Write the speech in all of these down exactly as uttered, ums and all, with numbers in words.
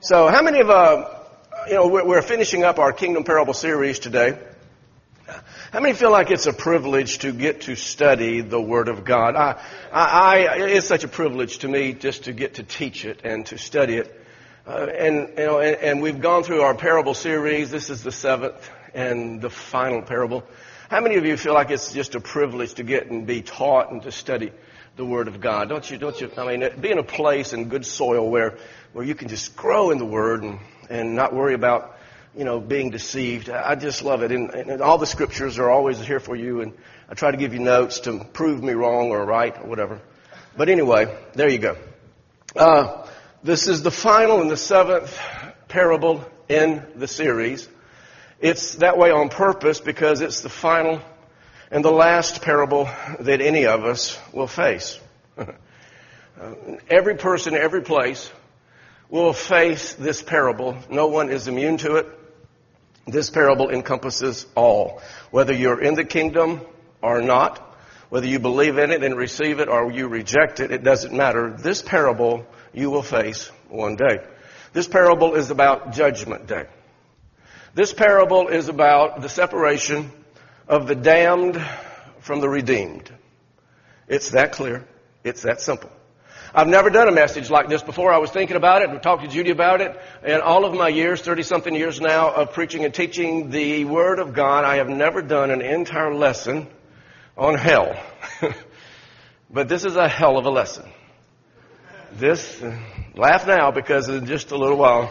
So how many of, uh, you know, we're, we're finishing up our Kingdom Parable series today. How many feel like it's a privilege to get to study the Word of God? I, I, I it's such a privilege to me just to get to teach it and to study it. Uh, and, you know, and, and we've gone through our parable series. This is the seventh and the final parable. How many of you feel like it's just a privilege to get and be taught and to study the Word of God? Don't you, don't you, I mean, be in a place in good soil where, where you can just grow in the Word and, and not worry about, you know, being deceived. I just love it. And, and all the scriptures are always here for you. And I try to give you notes to prove me wrong or right or whatever. But anyway, there you go. Uh, this is the final and the seventh parable in the series. It's that way on purpose because it's the final and the last parable that any of us will face. uh, every person, every place will face this parable. No one is immune to it. This parable encompasses all. Whether you're in the kingdom or not, whether you believe in it and receive it or you reject it, it doesn't matter. This parable you will face one day. This parable is about Judgment Day. This parable is about the separation of the damned from the redeemed. It's that clear. It's that simple. I've never done a message like this before. I was thinking about it and talked to Judy about it. And all of my years, thirty-something years now of preaching and teaching the Word of God, I have never done an entire lesson on hell. But this is a hell of a lesson. This, laugh now because in just a little while,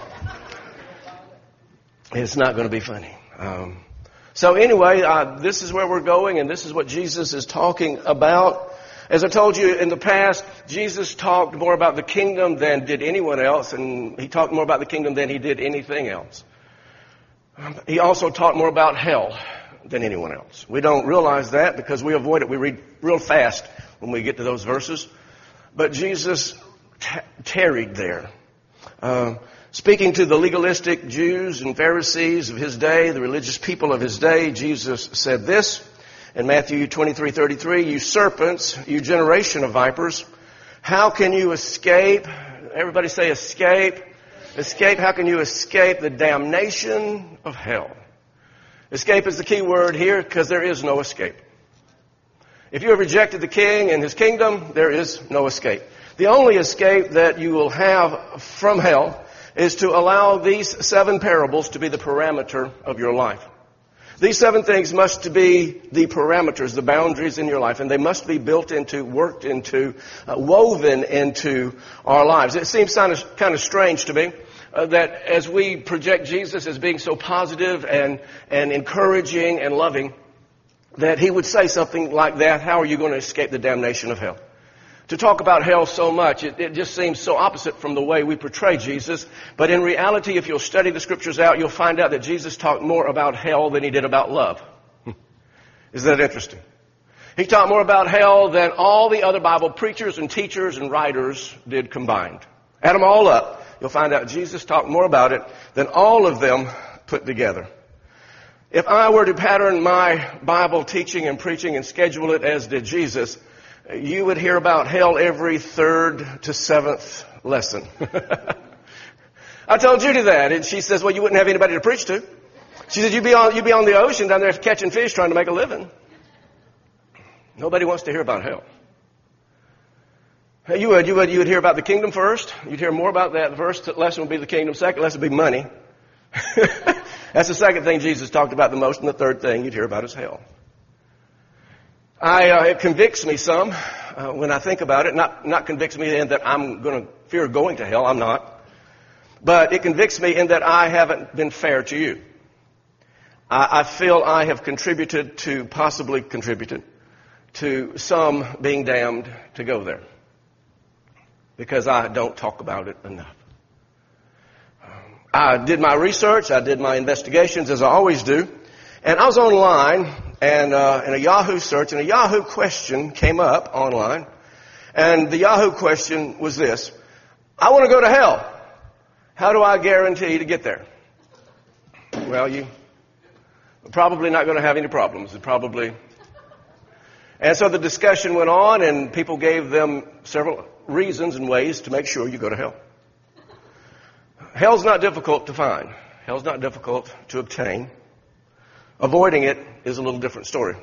it's not going to be funny. Um, so anyway, uh, this is where we're going, and this is what Jesus is talking about. As I told you in the past, Jesus talked more about the kingdom than did anyone else, and he talked more about the kingdom than he did anything else. He also talked more about hell than anyone else. We don't realize that because we avoid it. We read real fast when we get to those verses. But Jesus t- tarried there. Uh, Speaking to the legalistic Jews and Pharisees of his day, the religious people of his day, Jesus said this in Matthew twenty-three thirty-three, "You serpents, you generation of vipers, how can you escape?" Everybody say escape. Escape, how can you escape the damnation of hell? Escape is the key word here because there is no escape. If you have rejected the King and his kingdom, there is no escape. The only escape that you will have from hell is to allow these seven parables to be the parameter of your life. These seven things must be the parameters, the boundaries in your life, and they must be built into, worked into, uh, woven into our lives. It seems kind of, kind of strange to me uh, that as we project Jesus as being so positive and, and encouraging and loving, that he would say something like that, how are you going to escape the damnation of hell? To talk about hell so much, it, it just seems so opposite from the way we portray Jesus. But in reality, if you'll study the scriptures out, you'll find out that Jesus talked more about hell than he did about love. Isn't that interesting? He talked more about hell than all the other Bible preachers and teachers and writers did combined. Add them all up, you'll find out Jesus talked more about it than all of them put together. If I were to pattern my Bible teaching and preaching and schedule it as did Jesus, you would hear about hell every third to seventh lesson. I told Judy that, and she says, well, you wouldn't have anybody to preach to. She said, you'd be on, you'd be on the ocean down there catching fish trying to make a living. Nobody wants to hear about hell. You would, you would, you would hear about the kingdom first. You'd hear more about that. The first lesson would be the kingdom. Second lesson would be money. That's the second thing Jesus talked about the most, and the third thing you'd hear about is hell. I, uh, it convicts me some uh, when I think about it. Not, not convicts me in that I'm going to fear going to hell. I'm not. But it convicts me in that I haven't been fair to you. I, I feel I have contributed to, possibly contributed to some being damned to go there. Because I don't talk about it enough. I did my research. I did my investigations as I always do. And I was online, and uh, in a Yahoo search, and a Yahoo question came up online. And the Yahoo question was this: I want to go to hell. How do I guarantee to get there? Well, you are probably not going to have any problems. It probably. And so the discussion went on, and people gave them several reasons and ways to make sure you go to hell. hell's not difficult to find. Hell's not difficult to obtain. Avoiding it is a little different story.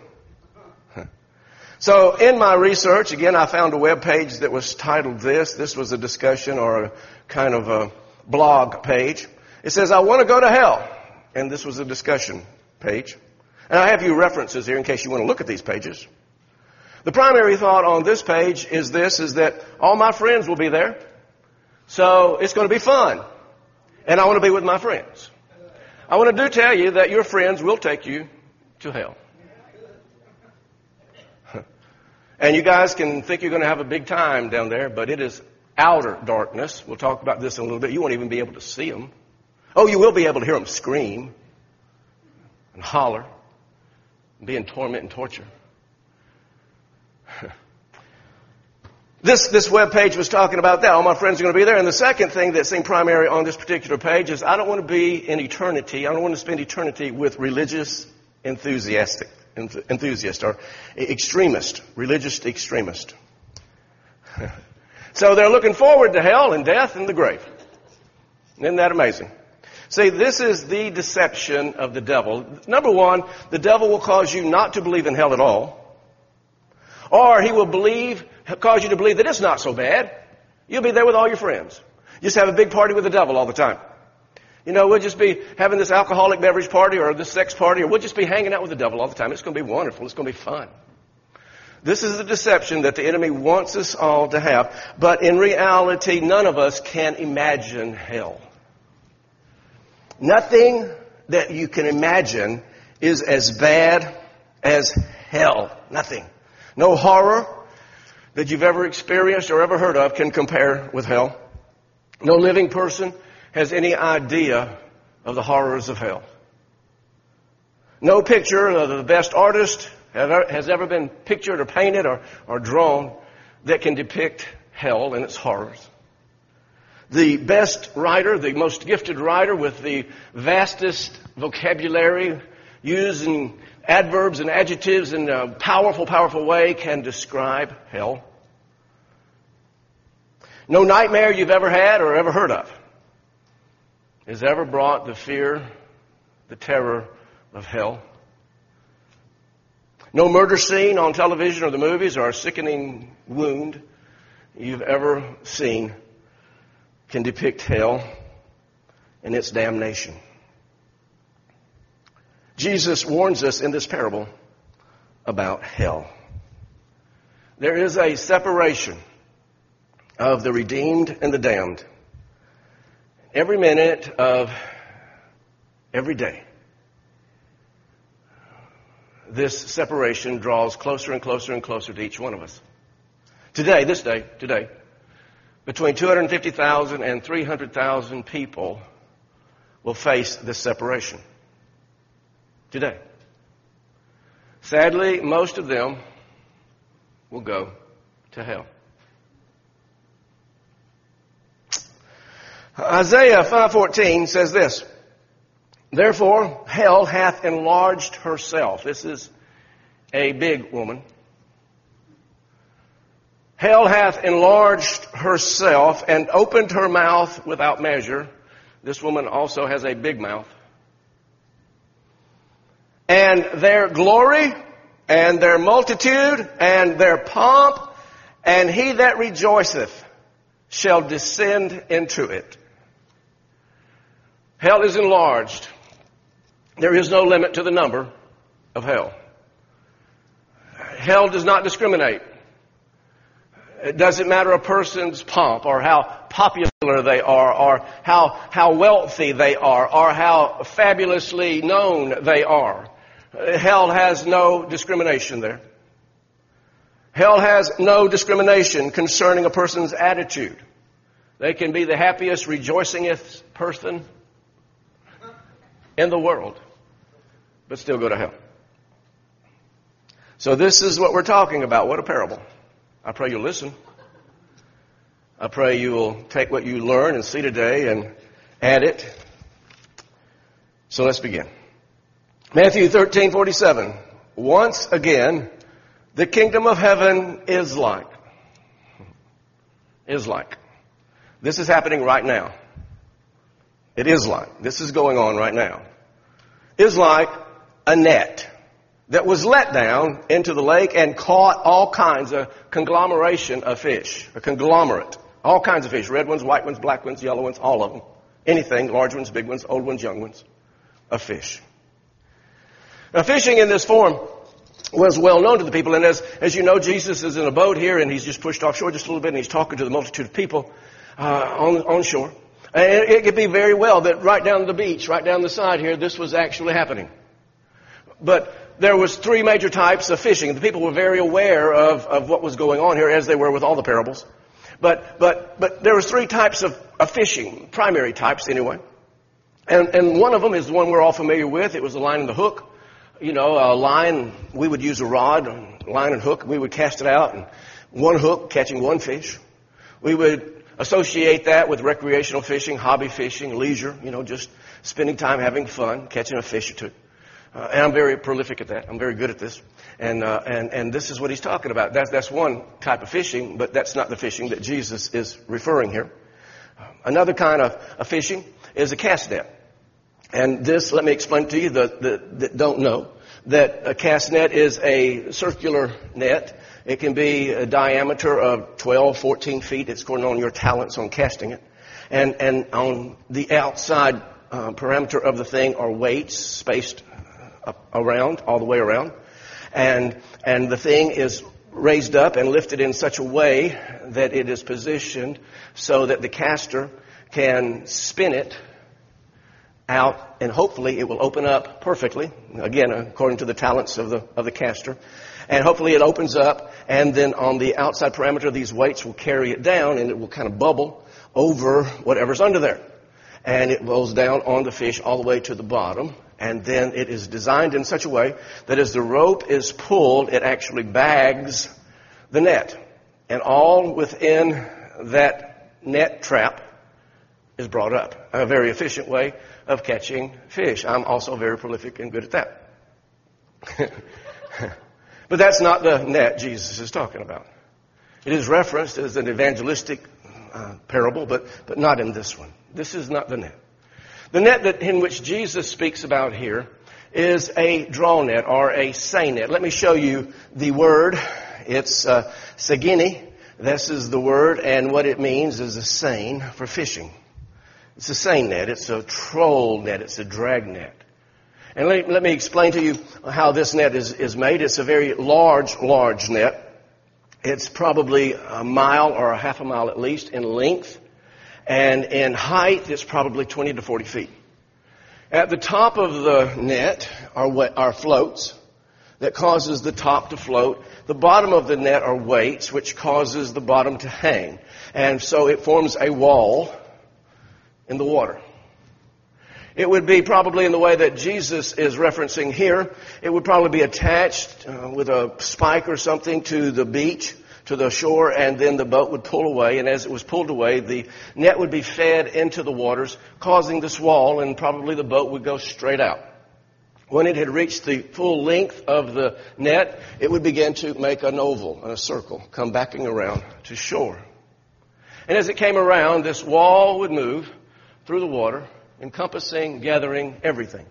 So in my research, again, I found a web page that was titled this. This was a discussion or a kind of a blog page. It says, I want to go to hell. And this was a discussion page. And I have you references here in case you want to look at these pages. The primary thought on this page is this, is that all my friends will be there. So it's going to be fun. And I want to be with my friends. I want to do tell you that your friends will take you to hell. And you guys can think you're going to have a big time down there, but it is outer darkness. We'll talk about this in a little bit. You won't even be able to see them. Oh, you will be able to hear them scream and holler and be in torment and torture. This, this web page was talking about that. All my friends are going to be there. And the second thing that seemed primary on this particular page is I don't want to be in eternity. I don't want to spend eternity with religious enthusiastic. enthusiast or extremist, religious extremist. So they're looking forward to hell and death and the grave. Isn't that amazing? See, this is the deception of the devil. Number one, the devil will cause you not to believe in hell at all. Or he will believe, cause you to believe that it's not so bad. You'll be there with all your friends. Just have a big party with the devil all the time. You know, we'll just be having this alcoholic beverage party or this sex party, or we'll just be hanging out with the devil all the time. It's going to be wonderful. It's going to be fun. This is the deception that the enemy wants us all to have. But in reality, none of us can imagine hell. Nothing that you can imagine is as bad as hell. Nothing. No horror that you've ever experienced or ever heard of can compare with hell. No living person has any idea of the horrors of hell. No picture of the best artist has ever been pictured or painted or, or drawn that can depict hell and its horrors. The best writer, the most gifted writer with the vastest vocabulary, using adverbs and adjectives in a powerful, powerful way, can describe hell. No nightmare you've ever had or ever heard of has ever brought the fear, the terror of hell. No murder scene on television or the movies or a sickening wound you've ever seen can depict hell and its damnation. Jesus warns us in this parable about hell. There is a separation of the redeemed and the damned. Every minute of every day, this separation draws closer and closer and closer to each one of us. Today, this day, today, between two hundred fifty thousand and three hundred thousand people will face this separation. Today. Sadly, most of them will go to hell. Isaiah five fourteen says this, therefore hell hath enlarged herself. This is a big woman. Hell hath enlarged herself and opened her mouth without measure. This woman also has a big mouth. And their glory and their multitude and their pomp and he that rejoiceth shall descend into it. Hell is enlarged. There is no limit to the number of hell. Hell does not discriminate. It doesn't matter a person's pomp or how popular they are or how, how wealthy they are or how fabulously known they are. Hell has no discrimination there. Hell has no discrimination concerning a person's attitude. They can be the happiest, rejoicingest person in the world, but still go to hell. So this is what we're talking about. What a parable. I pray you'll listen. I pray you will take what you learn and see today and add it. So let's begin. Matthew thirteen forty-seven. Once again, the kingdom of heaven is like. Is like. This is happening right now. It is like, this is going on right now, is like a net that was let down into the lake and caught all kinds of conglomeration of fish, a conglomerate, all kinds of fish, red ones, white ones, black ones, yellow ones, all of them. Anything, large ones, big ones, old ones, young ones, of fish. Now, fishing in this form was well known to the people, and as, as you know, Jesus is in a boat here, and he's just pushed offshore just a little bit, and he's talking to the multitude of people uh, on, on shore. And it, it could be very well that right down the beach, right down the side here, this was actually happening. But there was three major types of fishing. The people were very aware of, of what was going on here, as they were with all the parables. But but but there was three types of, of fishing, primary types anyway. And and one of them is the one we're all familiar with. It was the line and the hook. You know, a line, we would use a rod, line and hook. We would cast it out, and one hook catching one fish. We would associate that with recreational fishing, hobby fishing, leisure, you know, just spending time having fun, catching a fish or two. Uh, and I'm very prolific at that. I'm very good at this. And uh, and and this is what he's talking about. That's that's one type of fishing, but that's not the fishing that Jesus is referring here. Uh, another kind of, of fishing is a cast net. And this, let me explain to you that, that, that don't know, that a cast net is a circular net. It can be a diameter of twelve, fourteen feet. It's according on your talents on casting it. And and on the outside uh, parameter of the thing are weights spaced up around, all the way around. And and the thing is raised up and lifted in such a way that it is positioned so that the caster can spin it out, and hopefully it will open up perfectly, again, according to the talents of the of the caster. And hopefully it opens up, and then on the outside parameter, these weights will carry it down, and it will kind of bubble over whatever's under there. And it rolls down on the fish all the way to the bottom. And then it is designed in such a way that as the rope is pulled, it actually bags the net. And all within that net trap is brought up. A very efficient way of catching fish. I'm also very prolific and good at that. But that's not the net Jesus is talking about. It is referenced as an evangelistic uh, parable, but, but not in this one. This is not the net. The net that in which Jesus speaks about here is a draw net or a seine net. Let me show you the word. It's uh, sagini. This is the word, and what it means is a seine for fishing. It's a seine net. It's a troll net. It's a drag net. And let, let me explain to you how this net is, is made. It's a very large, large net. It's probably a mile or a half a mile at least in length. And in height, it's probably twenty to forty feet. At the top of the net are, are floats that causes the top to float. The bottom of the net are weights, which causes the bottom to hang. And so it forms a wall in the water. It would be probably in the way that Jesus is referencing here. It would probably be attached uh, with a spike or something to the beach, to the shore, and then the boat would pull away. And as it was pulled away, the net would be fed into the waters, causing this wall, and probably the boat would go straight out. When it had reached the full length of the net, it would begin to make an oval, a circle, come backing around to shore. And as it came around, this wall would move through the water, encompassing, gathering everything.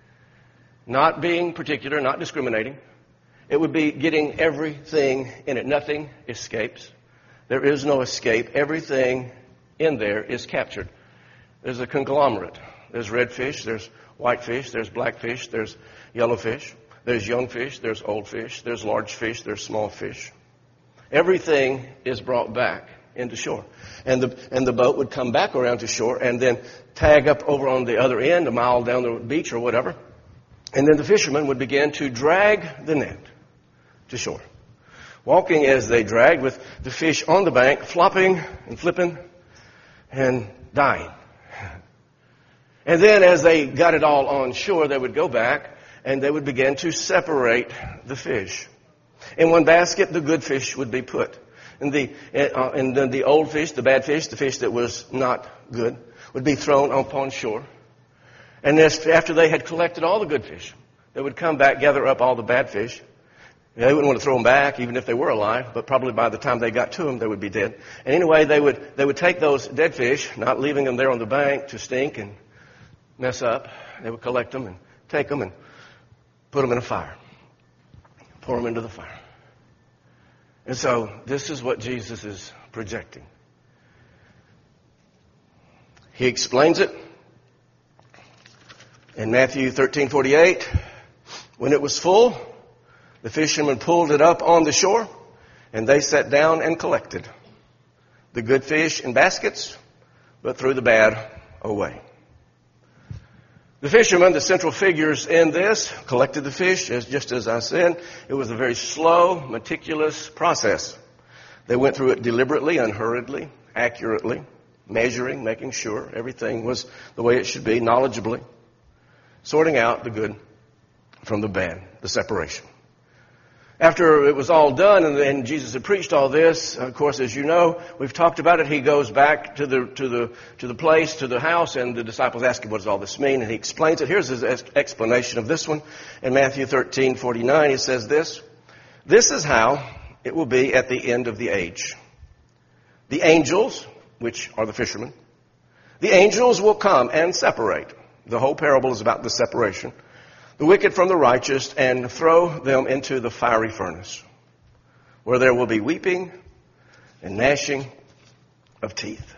Not being particular, not discriminating. It would be getting everything in it. Nothing escapes. There is no escape. Everything in there is captured. There's a conglomerate. There's red fish, there's white fish, there's black fish, there's yellow fish, there's young fish, there's old fish, there's large fish, there's small fish. Everything is brought back into shore. And the and the boat would come back around to shore and then tag up over on the other end, a mile down the beach or whatever. And then the fishermen would begin to drag the net to shore, walking as they dragged with the fish on the bank, flopping and flipping and dying. And then as they got it all on shore, they would go back and they would begin to separate the fish. In one basket, the good fish would be put. And the, uh, and then the old fish, the bad fish, the fish that was not good, would be thrown upon shore. And this, after they had collected all the good fish, they would come back, gather up all the bad fish. They wouldn't want to throw them back, even if they were alive, but probably by the time they got to them, they would be dead. And anyway, they would they would take those dead fish, not leaving them there on the bank to stink and mess up, they would collect them and take them and put them in a fire. Pour them into the fire. And so this is what Jesus is projecting. He explains it in Matthew thirteen forty-eight. When it was full, the fishermen pulled it up on the shore, and they sat down and collected the good fish in baskets, but threw the bad away. The fishermen, the central figures in this, collected the fish, as just as I said. It was a very slow, meticulous process. They went through it deliberately, unhurriedly, accurately, measuring, making sure everything was the way it should be, knowledgeably, sorting out the good from the bad, the separation. After it was all done and, and Jesus had preached all this, of course, as you know, we've talked about it. He goes back to the to the to the place, to the house, and the disciples ask him, "What does all this mean?" And he explains it. Here's his explanation of this one in Matthew thirteen forty-nine. He says this: "This is how it will be at the end of the age. The angels, which are the fishermen, the angels will come and separate." The whole parable is about the separation. "The wicked from the righteous, and throw them into the fiery furnace, where there will be weeping and gnashing of teeth."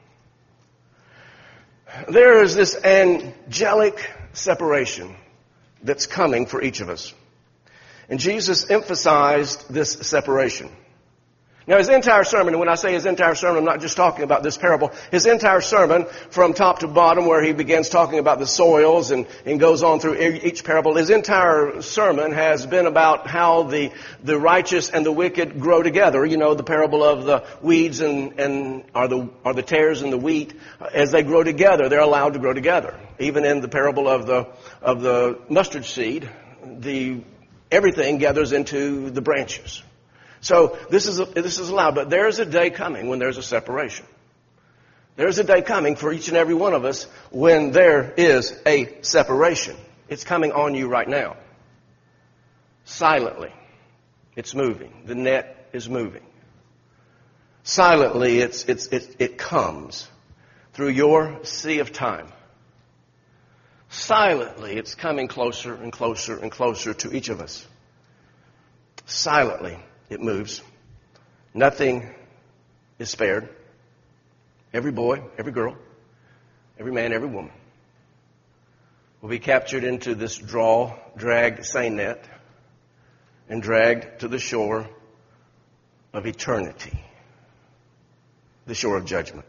There is this angelic separation that's coming for each of us. And Jesus emphasized this separation. Now, his entire sermon, and when I say his entire sermon, I'm not just talking about this parable. His entire sermon, from top to bottom, where he begins talking about the soils and, and goes on through each parable, his entire sermon has been about how the, the righteous and the wicked grow together. You know, the parable of the weeds and, and are the, are the tares and the wheat. As they grow together, they're allowed to grow together. Even in the parable of the, of the mustard seed, the, everything gathers into the branches. So this is this is allowed, but there is a day coming when there's a separation. There's a day coming for each and every one of us when there is a separation. It's coming on you right now. Silently, it's moving. The net is moving. Silently, it's it's it, it comes through your sea of time. Silently, it's coming closer and closer and closer to each of us. Silently, it moves. Nothing is spared. Every boy, every girl, every man, every woman will be captured into this draw, drag, seine net and dragged to the shore of eternity, the shore of judgment.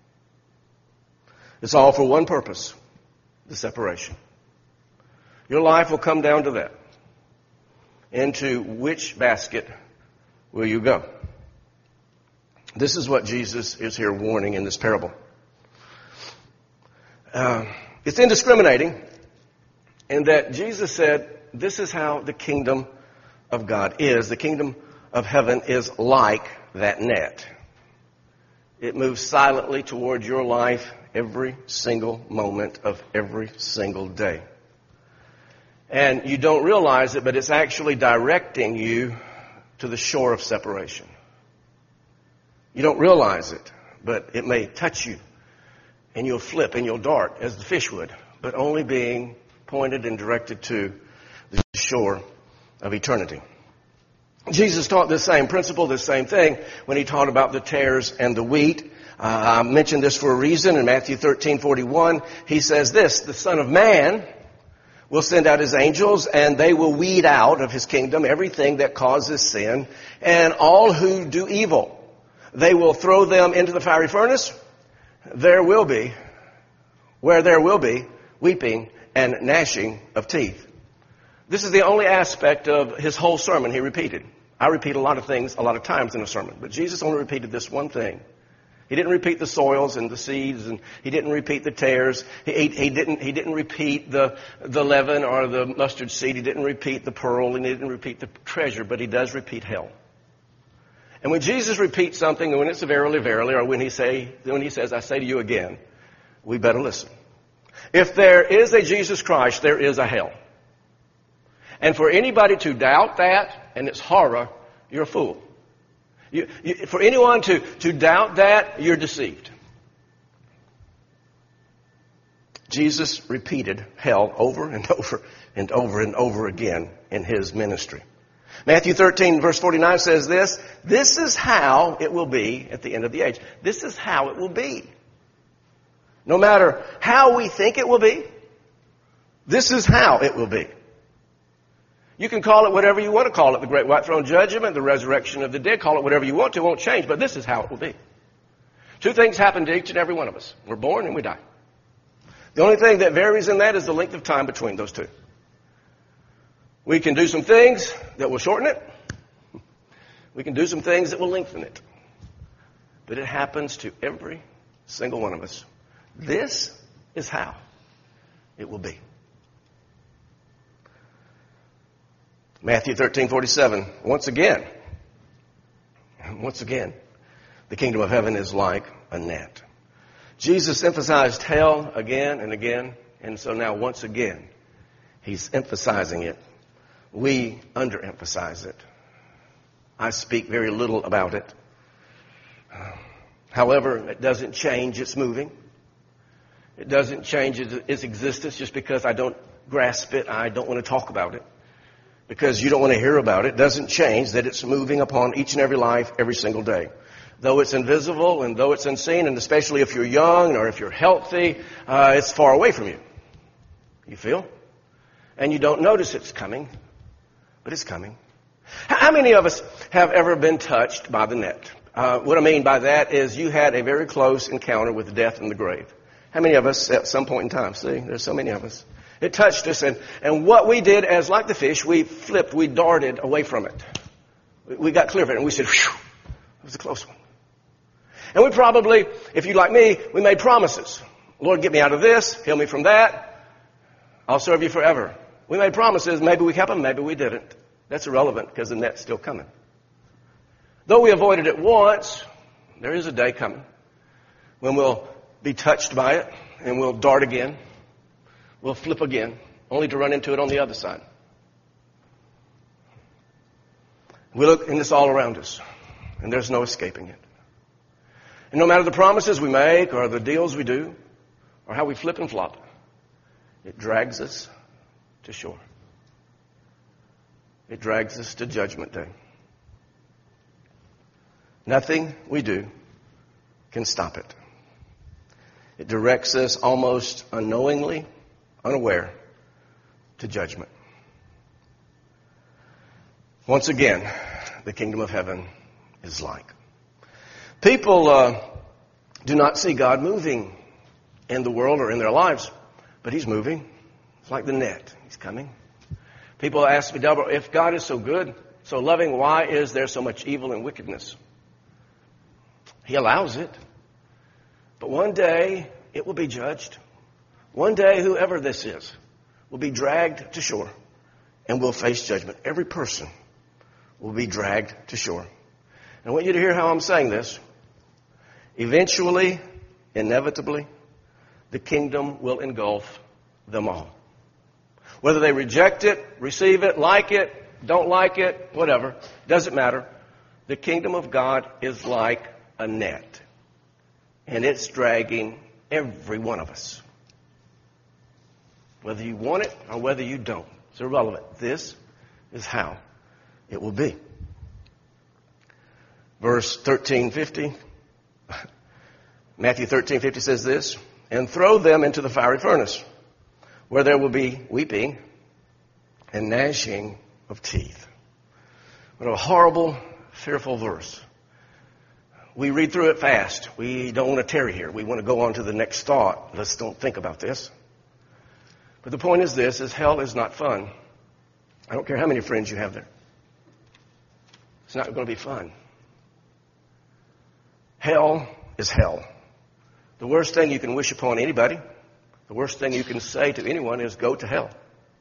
It's all for one purpose, the separation. Your life will come down to that. Into which basket will you go? This is what Jesus is here warning in this parable. Uh, it's indiscriminating in that Jesus said, this is how the kingdom of God is. The kingdom of heaven is like that net. It moves silently toward your life every single moment of every single day. And you don't realize it, but it's actually directing you to the shore of separation. You don't realize it, but it may touch you, and you'll flip and you'll dart as the fish would, but only being pointed and directed to the shore of eternity. Jesus taught this same principle, this same thing, when he taught about the tares and the wheat. Uh, I mentioned this for a reason. In Matthew thirteen forty-one, he says this: the Son of Man will send out his angels, and they will weed out of his kingdom everything that causes sin, and all who do evil. They will throw them into the fiery furnace. There will be, where there will be, weeping and gnashing of teeth. This is the only aspect of his whole sermon he repeated. I repeat a lot of things a lot of times in a sermon, but Jesus only repeated this one thing. He didn't repeat the soils and the seeds, and he didn't repeat the tares. He, he, he didn't he didn't repeat the the leaven or the mustard seed. He didn't repeat the pearl, and he didn't repeat the treasure, but he does repeat hell. And when Jesus repeats something, and when it's verily, verily, or when he say when he says, "I say to you again," we better listen. If there is a Jesus Christ, there is a hell. And for anybody to doubt that and its horror, you're a fool. You, you, for anyone to, to doubt that, you're deceived. Jesus repeated hell over and over and over and over again in his ministry. Matthew thirteen verse forty-nine says this, this is how it will be at the end of the age. This is how it will be. No matter how we think it will be, this is how it will be. You can call it whatever you want to call it, the great white throne judgment, the resurrection of the dead, call it whatever you want to, it won't change, but this is how it will be. Two things happen to each and every one of us. We're born and we die. The only thing that varies in that is the length of time between those two. We can do some things that will shorten it. We can do some things that will lengthen it. But it happens to every single one of us. This is how it will be. Matthew thirteen forty-seven. Once again, once again, the kingdom of heaven is like a net. Jesus emphasized hell again and again, and so now once again, he's emphasizing it. We underemphasize it. I speak very little about it. However, it doesn't change its moving. It doesn't change its existence just because I don't grasp it. I don't want to talk about it. Because you don't want to hear about it. It doesn't change that it's moving upon each and every life every single day. Though it's invisible and though it's unseen, and especially if you're young or if you're healthy, uh, it's far away from you. You feel? And you don't notice it's coming, but it's coming. How many of us have ever been touched by the net? Uh, what I mean by that is you had a very close encounter with death and the grave. How many of us at some point in time? See, there's so many of us. It touched us, and, and what we did as like the fish, we flipped, we darted away from it. We, we got clear of it, and we said, whew, it was a close one. And we probably, if you're like me, we made promises. Lord, get me out of this, heal me from that. I'll serve you forever. We made promises. Maybe we kept them, maybe we didn't. That's irrelevant because the net's still coming. Though we avoided it once, there is a day coming when we'll be touched by it and we'll dart again. We'll flip again, only to run into it on the other side. We look, and it's all around us, and there's no escaping it. And no matter the promises we make or the deals we do or how we flip and flop, it drags us to shore. It drags us to Judgment Day. Nothing we do can stop it. It directs us almost unknowingly, unaware, to judgment. Once again, the kingdom of heaven is like. People uh, do not see God moving in the world or in their lives, but he's moving. It's like the net. He's coming. People ask me, Deborah, if God is so good, so loving, why is there so much evil and wickedness? He allows it. But one day, it will be judged. One day, whoever this is will be dragged to shore and will face judgment. Every person will be dragged to shore. And I want you to hear how I'm saying this. Eventually, inevitably, the kingdom will engulf them all. Whether they reject it, receive it, like it, don't like it, whatever, doesn't matter. The kingdom of God is like a net. And it's dragging every one of us. Whether you want it or whether you don't. It's irrelevant. This is how it will be. Verse thirteen fifty. Matthew thirteen fifty says this, and throw them into the fiery furnace, where there will be weeping and gnashing of teeth. What a horrible, fearful verse. We read through it fast. We don't want to tarry here. We want to go on to the next thought. Let's don't think about this. But the point is this, is hell is not fun. I don't care how many friends you have there. It's not going to be fun. Hell is hell. The worst thing you can wish upon anybody, the worst thing you can say to anyone is go to hell.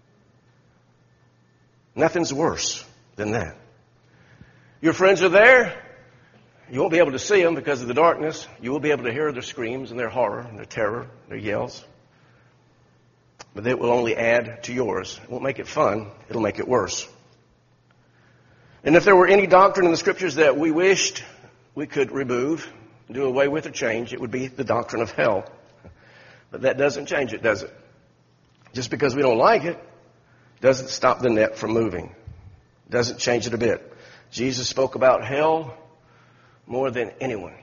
Nothing's worse than that. Your friends are there. You won't be able to see them because of the darkness. You will be able to hear their screams and their horror and their terror, their yells. But it will only add to yours. It won't make it fun. It'll make it worse. And if there were any doctrine in the Scriptures that we wished we could remove, do away with, or change, it would be the doctrine of hell. But that doesn't change it, does it? Just because we don't like it doesn't stop the net from moving. Doesn't change it a bit. Jesus spoke about hell more than anyone.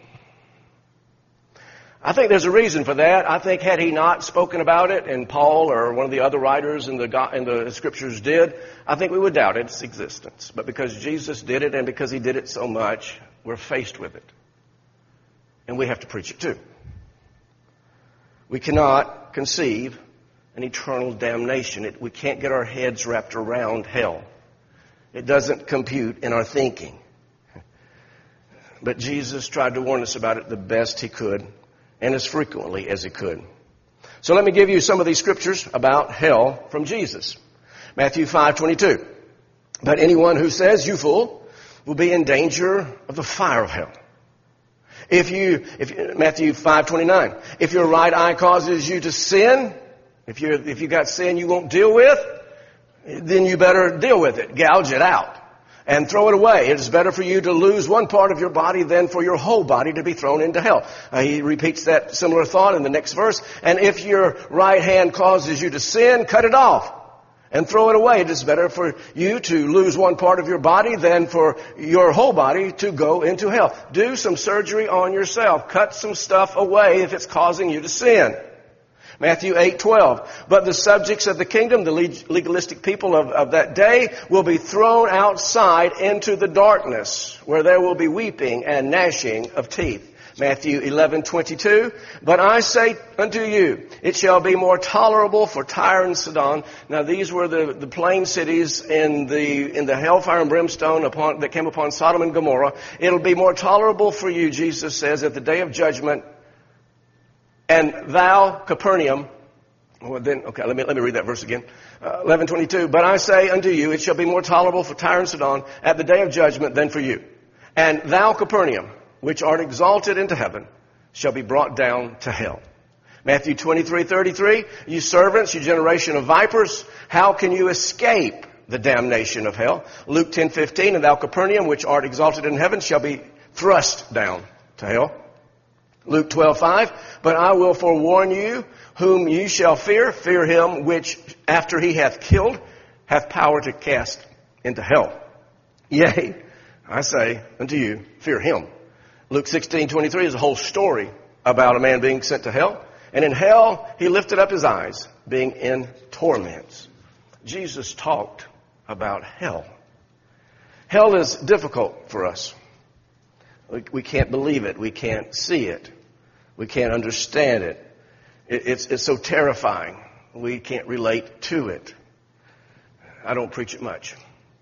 I think there's a reason for that. I think had he not spoken about it, and Paul or one of the other writers in the, in the scriptures did, I think we would doubt its existence. But because Jesus did it and because he did it so much, we're faced with it. And we have to preach it too. We cannot conceive an eternal damnation. It, we can't get our heads wrapped around hell. It doesn't compute in our thinking. But Jesus tried to warn us about it the best he could and as frequently as he could. So let me give you some of these scriptures about hell from Jesus. Matthew five twenty-two. But anyone who says, "You fool," will be in danger of the fire of hell. If you, if Matthew five twenty-nine. If your right eye causes you to sin, if you if you got sin you won't deal with, then you better deal with it. Gouge it out and throw it away. It is better for you to lose one part of your body than for your whole body to be thrown into hell. Uh, he repeats that similar thought in the next verse. And if your right hand causes you to sin, cut it off and throw it away. It is better for you to lose one part of your body than for your whole body to go into hell. Do some surgery on yourself. Cut some stuff away if it's causing you to sin. Matthew eight twelve. But the subjects of the kingdom, the legalistic people of, of that day, will be thrown outside into the darkness, where there will be weeping and gnashing of teeth. Matthew eleven twenty-two. But I say unto you, it shall be more tolerable for Tyre and Sidon. Now these were the, the plain cities in the in the hellfire and brimstone upon that came upon Sodom and Gomorrah. It'll be more tolerable for you, Jesus says, at the day of judgment. And thou, Capernaum, well then, okay, let me, let me read that verse again. Uh, eleven twenty-two, but I say unto you, it shall be more tolerable for Tyre and Sidon at the day of judgment than for you. And thou, Capernaum, which art exalted into heaven, shall be brought down to hell. Matthew twenty-three thirty-three, you servants, you generation of vipers, how can you escape the damnation of hell? Luke ten fifteen, and thou, Capernaum, which art exalted in heaven, shall be thrust down to hell. Luke twelve five, but I will forewarn you, whom ye shall fear, fear him which, after he hath killed, hath power to cast into hell. Yea, I say unto you, fear him. Luke sixteen twenty-three is a whole story about a man being sent to hell. And in hell, he lifted up his eyes, being in torments. Jesus talked about hell. Hell is difficult for us. We, we can't believe it. We can't see it. We can't understand it. it it's, it's so terrifying. We can't relate to it. I don't preach it much.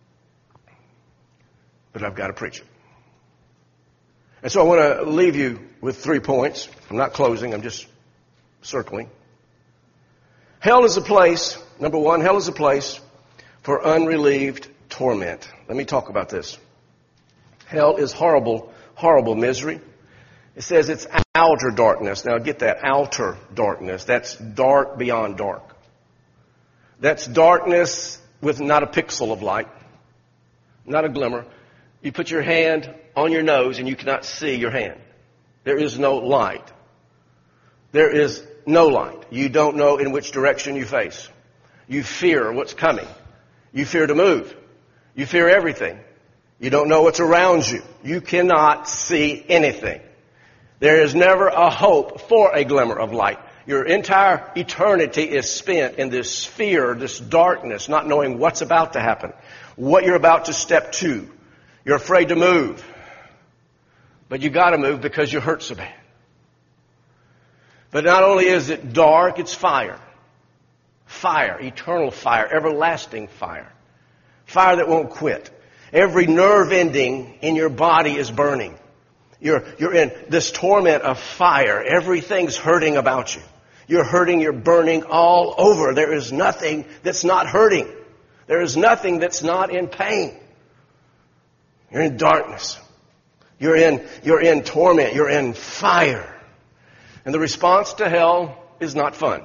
But I've got to preach it. And so I want to leave you with three points. I'm not closing. I'm just circling. Hell is a place, number one, hell is a place for unrelieved torment. Let me talk about this. Hell is horrible, horrible misery. It says it's outer darkness. Now get that, outer darkness. That's dark beyond dark. That's darkness with not a pixel of light, not a glimmer. You put your hand on your nose and you cannot see your hand. There is no light. There is no light. You don't know in which direction you face. You fear what's coming. You fear to move. You fear everything. You don't know what's around you. You cannot see anything. There is never a hope for a glimmer of light. Your entire eternity is spent in this fear, this darkness, not knowing what's about to happen, what you're about to step to. You're afraid to move. But you got to move because you hurt so bad. But not only is it dark, it's fire. Fire, eternal fire, everlasting fire. Fire that won't quit. Every nerve ending in your body is burning. You're, you're in this torment of fire. Everything's hurting about you. You're hurting, you're burning all over. There is nothing that's not hurting. There is nothing that's not in pain. You're in darkness. You're in, you're in torment. You're in fire. And the response to hell is not fun.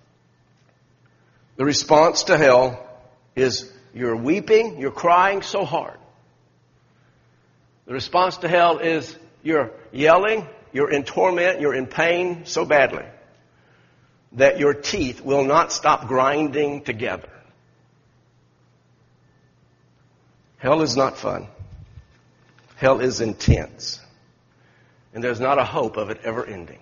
The response to hell is you're weeping, you're crying so hard. The response to hell is you're yelling, you're in torment, you're in pain so badly. that your teeth will not stop grinding together. Hell is not fun. Hell is intense. And there's not a hope of it ever ending.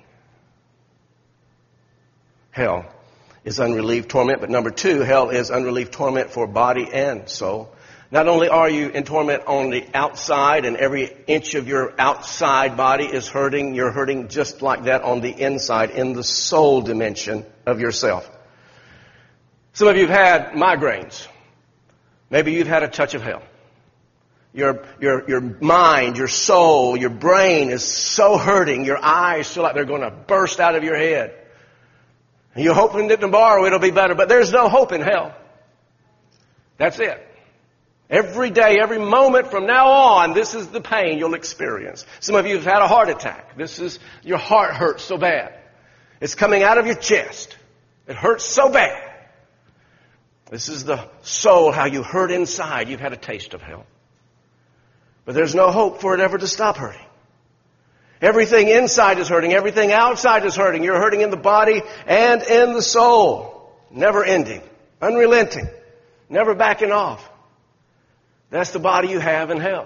Hell is unrelieved torment. But number two, hell is unrelieved torment for body and soul. Not only are you in torment on the outside and every inch of your outside body is hurting, you're hurting just like that on the inside in the soul dimension of yourself. Some of you have had migraines. Maybe you've had a touch of hell. Your, your, your mind, your soul, your brain is so hurting. Your eyes feel like they're going to burst out of your head. And you're hoping that tomorrow it'll be better, but there's no hope in hell. That's it. Every day, every moment from now on, this is the pain you'll experience. Some of you have had a heart attack. This is, your heart hurts so bad. It's coming out of your chest. It hurts so bad. This is the soul, how you hurt inside. You've had a taste of hell. But there's no hope for it ever to stop hurting. Everything inside is hurting. Everything outside is hurting. You're hurting in the body and in the soul. Never ending. Unrelenting. Never backing off. That's the body you have in hell.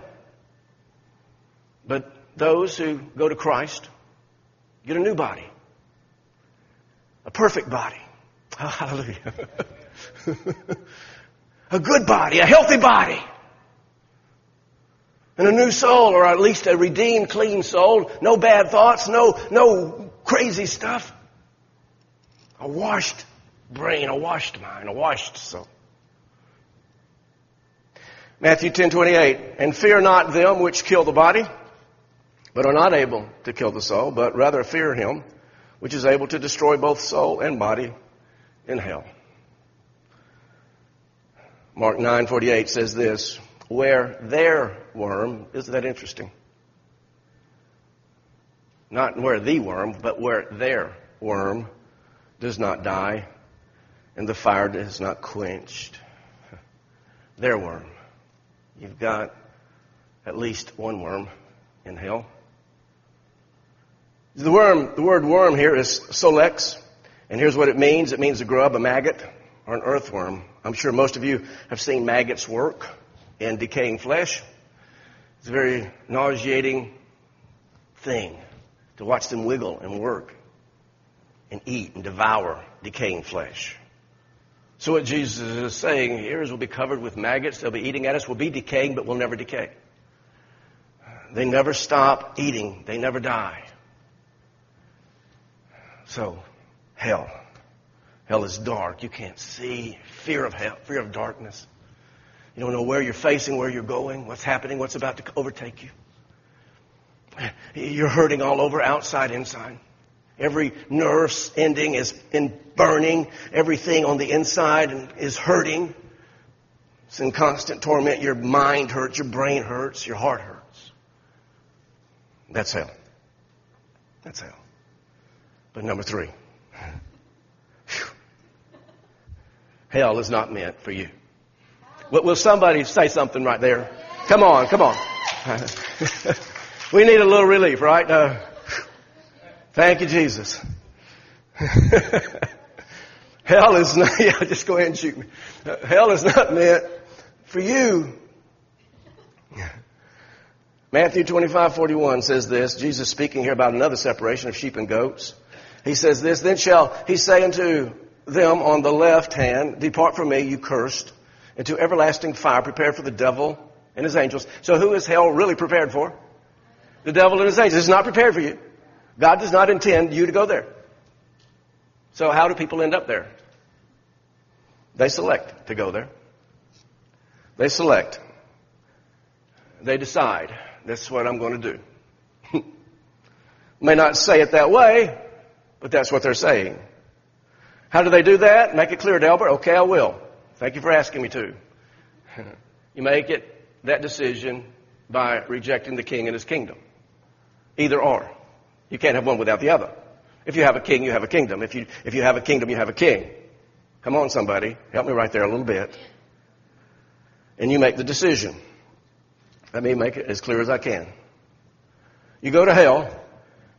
But those who go to Christ get a new body. A perfect body. Oh, hallelujah. A good body. A healthy body. And a new soul, or at least a redeemed, clean soul. No bad thoughts, no, no crazy stuff. A washed brain, a washed mind, a washed soul. Matthew ten twenty-eight, and fear not them which kill the body, but are not able to kill the soul, but rather fear him which is able to destroy both soul and body in hell. Mark nine forty-eight says this, where their worm, isn't that interesting? Not where the worm, but where their worm does not die and the fire is not quenched. Their worm. You've got at least one worm in hell. The worm, the word worm here is solex, and here's what it means. It means a grub, a maggot, or an earthworm. I'm sure most of you have seen maggots work in decaying flesh. It's a very nauseating thing to watch them wiggle and work and eat and devour decaying flesh. So what Jesus is saying here is we'll be covered with maggots. They'll be eating at us. We'll be decaying, but we'll never decay. They never stop eating. They never die. So, hell. Hell is dark. You can't see. Fear of hell. Fear of darkness. You don't know where you're facing, where you're going, what's happening, what's about to overtake you. You're hurting all over, outside, inside. Every nerve ending is in burning. Everything on the inside is hurting. It's in constant torment. Your mind hurts. Your brain hurts. Your heart hurts. That's hell. That's hell. But number three. Whew. Hell is not meant for you. Will somebody say something right there? Come on, come on. We need a little relief, right? Uh, thank you, Jesus. Hell is not, yeah, just go ahead and shoot me. Uh, hell is not meant for you. Matthew twenty-five forty-one says this. Jesus speaking here about another separation of sheep and goats. He says this, then shall he say unto them on the left hand, depart from me, you cursed, into everlasting fire prepared for the devil and his angels. So who is hell really prepared for? The devil and his angels. It's not prepared for you. God does not intend you to go there. So how do people end up there? They select to go there. They select. They decide, this is what I'm going to do. May not say it that way, but that's what they're saying. How do they do that? Make it clear, Delbert. Okay, I will. Thank you for asking me to. You make it that decision by rejecting the king and his kingdom. Either or. You can't have one without the other. If you have a king, you have a kingdom. If you, if you have a kingdom, you have a king. Come on, somebody. Help me right there a little bit. And you make the decision. Let me make it as clear as I can. You go to hell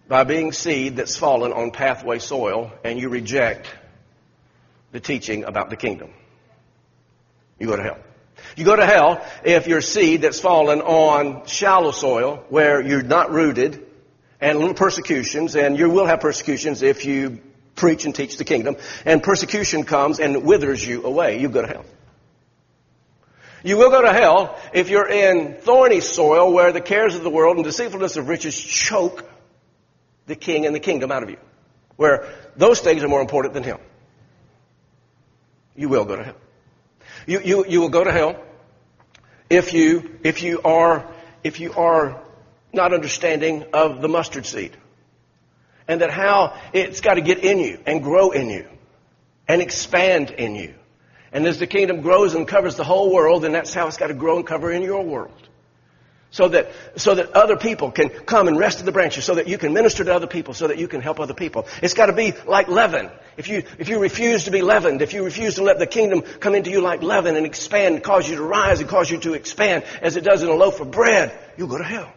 by being seed that's fallen on pathway soil and you reject the teaching about the kingdom. You go to hell. You go to hell if you're seed that's fallen on shallow soil where you're not rooted and little persecutions, and you will have persecutions if you preach and teach the kingdom, and persecution comes and withers you away. You go to hell. You will go to hell if you're in thorny soil where the cares of the world and deceitfulness of riches choke the king and the kingdom out of you, where those things are more important than him. You will go to hell. You, you, you will go to hell if you, if you are, if you are not understanding of the mustard seed and that how it's got to get in you and grow in you and expand in you. And as the kingdom grows and covers the whole world, then that's how it's got to grow and cover in your world. So that, so that other people can come and rest in the branches, so that you can minister to other people, so that you can help other people. It's got to be like leaven. If you, if you refuse to be leavened, if you refuse to let the kingdom come into you like leaven and expand, cause you to rise and cause you to expand as it does in a loaf of bread, you'll go to hell.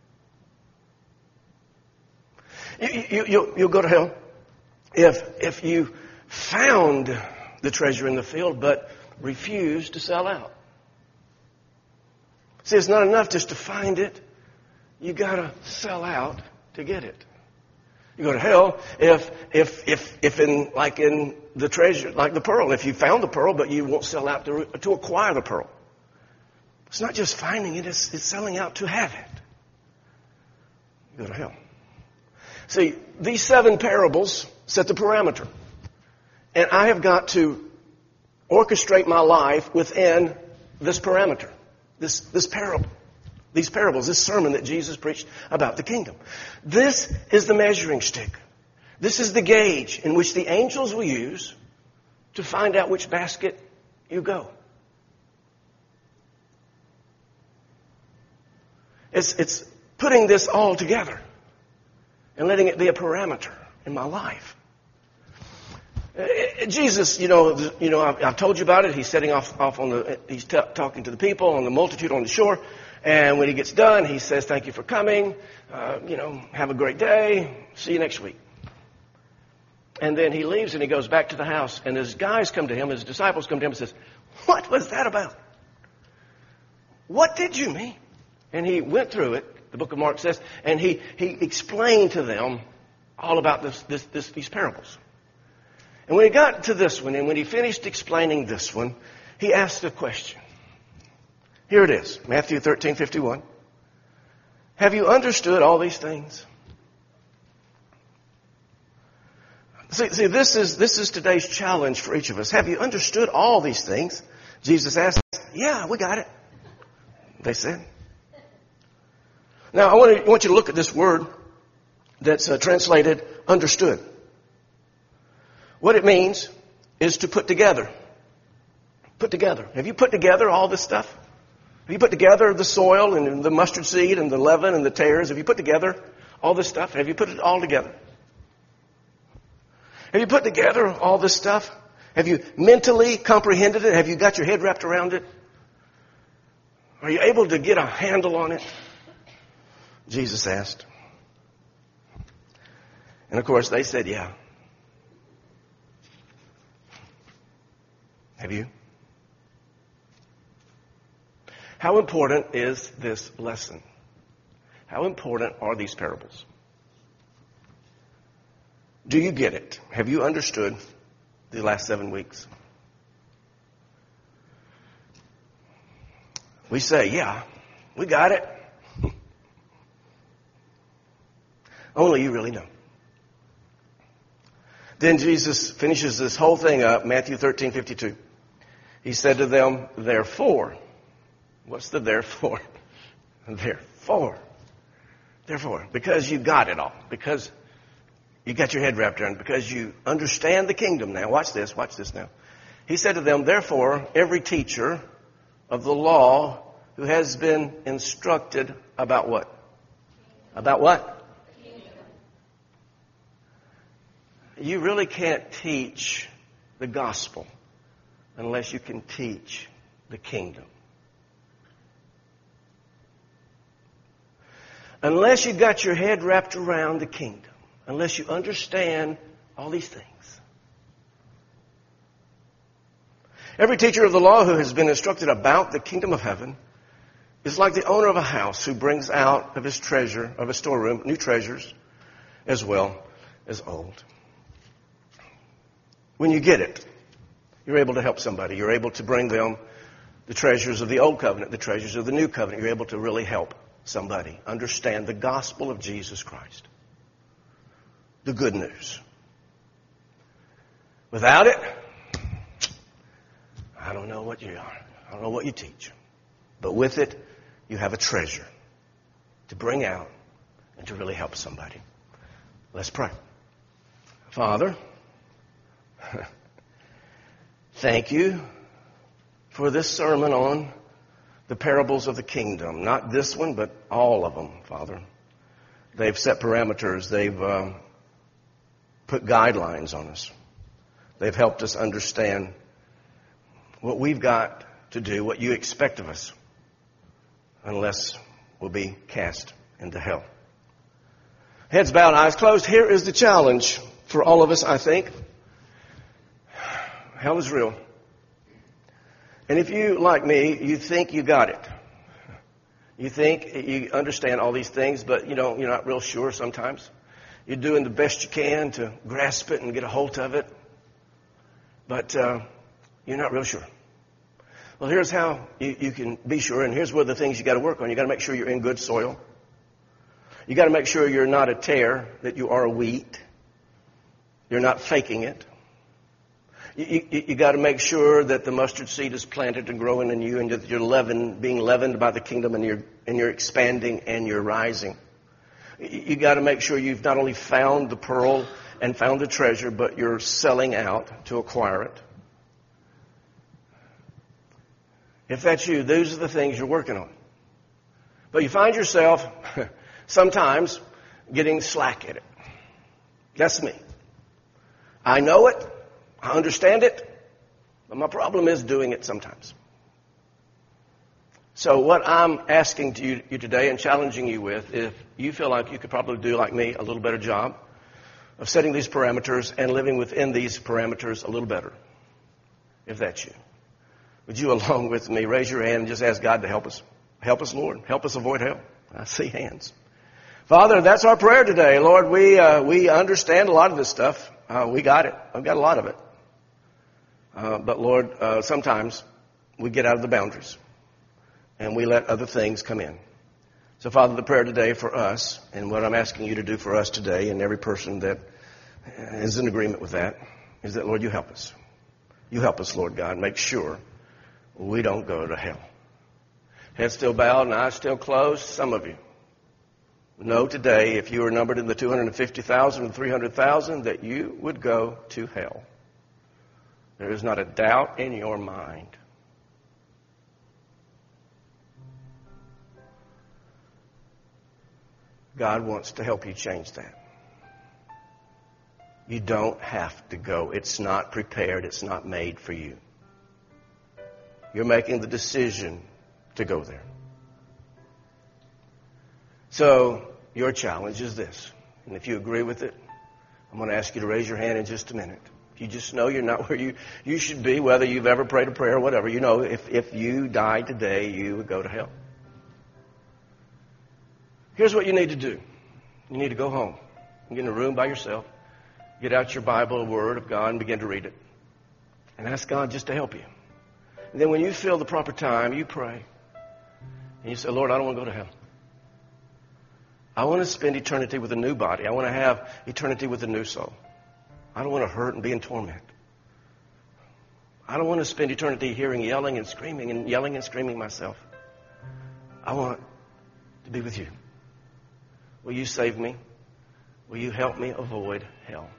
You, you, you, you'll go to hell if, if you found the treasure in the field but refused to sell out. See, it's not enough just to find it. You got to sell out to get it. You go to hell if, if, if, if in, like in the treasure, like the pearl, if you found the pearl, but you won't sell out to, to acquire the pearl. It's not just finding it, it's, it's selling out to have it. You go to hell. See, these seven parables set the parameter. And I have got to orchestrate my life within this parameter. This, this parable, these parables, this sermon that Jesus preached about the kingdom. This is the measuring stick. This is the gauge in which the angels will use to find out which basket you go. It's, it's putting this all together and letting it be a parameter in my life. Jesus, you know, you know, I've, I've told you about it. He's setting off, off on the, he's t- talking to the people on the multitude on the shore. And when he gets done, he says, thank you for coming. Uh, you know, have a great day. See you next week. And then he leaves and he goes back to the house. And his guys come to him, his disciples come to him and says, what was that about? What did you mean? And he went through it, the book of Mark says, and he, he explained to them all about this, this, this, these parables. And when he got to this one, and when he finished explaining this one, he asked a question. Here it is, Matthew thirteen fifty-one. Have you understood all these things? See, see, this is this is today's challenge for each of us. Have you understood all these things? Jesus asked, yeah, we got it. They said. Now, I want, to, I want you to look at this word that's uh, translated understood. What it means is to put together. Put together. Have you put together all this stuff? Have you put together the soil and the mustard seed and the leaven and the tares? Have you put together all this stuff? Have you put it all together? Have you put together all this stuff? Have you mentally comprehended it? Have you got your head wrapped around it? Are you able to get a handle on it? Jesus asked. And of course they said, yeah. Have you? How important is this lesson? How important are these parables? Do you get it? Have you understood the last seven weeks? We say, yeah, we got it. Only you really know. Then Jesus finishes this whole thing up, Matthew thirteen fifty-two. He said to them, therefore. What's the therefore? Therefore. Therefore. Because you got it all. Because you got your head wrapped around it. Because you understand the kingdom now. Watch this. Watch this now. He said to them, therefore, every teacher of the law who has been instructed about what? About what? You really can't teach the gospel unless you can teach the kingdom. unless you got your head wrapped around the kingdom, unless you understand all these things. Every teacher of the law who has been instructed about the kingdom of heaven is like the owner of a house who brings out of his treasure, of his storeroom, new treasures as well as old. When you get it, you're able to help somebody. You're able to bring them the treasures of the old covenant, the treasures of the new covenant. You're able to really help somebody understand the gospel of Jesus Christ. The good news. Without it, I don't know what you are. I don't know what you teach. But with it, you have a treasure to bring out and to really help somebody. Let's pray. Father, thank you for this sermon on the parables of the kingdom. Not this one, but all of them, Father. They've set parameters. They've uh, put guidelines on us. They've helped us understand what we've got to do, what you expect of us, unless we'll be cast into hell. Heads bowed, eyes closed. Here is the challenge for all of us, I think. Hell is real. And if you, like me, you think you got it. You think you understand all these things, but you know, you're not real sure sometimes. You're doing the best you can to grasp it and get a hold of it. But uh, you're not real sure. Well, here's how you, you can be sure, and here's one of the things you got to work on. You got to make sure you're in good soil. You got to make sure you're not a tare, that you are a wheat. You're not faking it. You, you, you got to make sure that the mustard seed is planted and growing in you, and that you're leavened, being leavened by the kingdom, and you're and you're expanding and you're rising. You, you got to make sure you've not only found the pearl and found the treasure, but you're selling out to acquire it. If that's you, those are the things you're working on. But you find yourself sometimes getting slack at it. That's me. I know it. I understand it. But my problem is doing it sometimes. So what I'm asking to you, you today and challenging you with, if you feel like you could probably do like me a little better job of setting these parameters and living within these parameters a little better, if that's you. Would you, along with me, raise your hand and just ask God to help us? Help us, Lord. Help us avoid hell. I see hands. Father, that's our prayer today. Lord, we uh, we understand a lot of this stuff. Uh, we got it. I've got a lot of it. Uh, but, Lord, uh, sometimes we get out of the boundaries and we let other things come in. So, Father, the prayer today for us, and what I'm asking you to do for us today, and every person that is in agreement with that, is that, Lord, you help us. You help us, Lord God. Make sure we don't go to hell. Head still bowed and eyes still closed. Some of you know today, if you were numbered in the two hundred fifty thousand and three hundred thousand, that you would go to hell. There is not a doubt in your mind. God wants to help you change that. You don't have to go. It's not prepared. It's not made for you. You're making the decision to go there. So your challenge is this. And if you agree with it, I'm going to ask you to raise your hand in just a minute. If you just know you're not where you, you should be, whether you've ever prayed a prayer or whatever, you know if, if you died today, you would go to hell. Here's what you need to do. You need to go home. Get in a room by yourself. Get out your Bible, Word of God, and begin to read it. And ask God just to help you. And then when you feel the proper time, you pray. And you say, Lord, I don't want to go to hell. I want to spend eternity with a new body. I want to have eternity with a new soul. I don't want to hurt and be in torment. I don't want to spend eternity hearing yelling and screaming and yelling and screaming myself. I want to be with you. Will you save me? Will you help me avoid hell?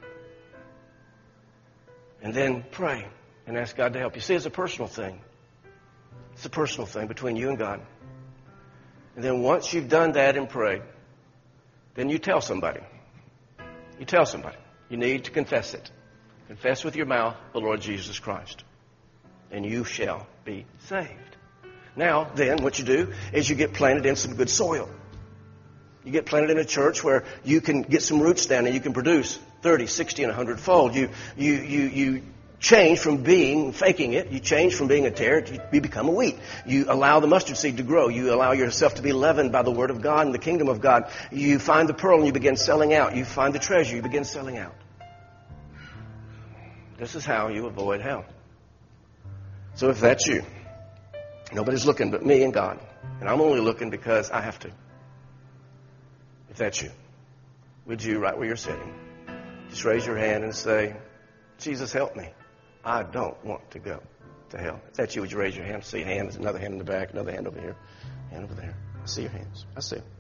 And then pray and ask God to help you. See, it's a personal thing. It's a personal thing between you and God. And then once you've done that and prayed, then you tell somebody. You tell somebody. You need to confess it. Confess with your mouth the Lord Jesus Christ. And you shall be saved. Now, then, what you do is you get planted in some good soil. You get planted in a church where you can get some roots down and you can produce thirty, sixty, and one hundred fold. You, you, you, you change from being, faking it. You change from being a tare to you become a wheat. You allow the mustard seed to grow. You allow yourself to be leavened by the Word of God and the kingdom of God. You find the pearl and you begin selling out. You find the treasure, you begin selling out. This is how you avoid hell. So if that's you, nobody's looking but me and God. And I'm only looking because I have to. If that's you, would you, right where you're sitting, just raise your hand and say, Jesus, help me. I don't want to go to hell. If that's you, would you raise your hand? I see a hand. There's another hand in the back, another hand over here, hand over there. I see your hands. I see them.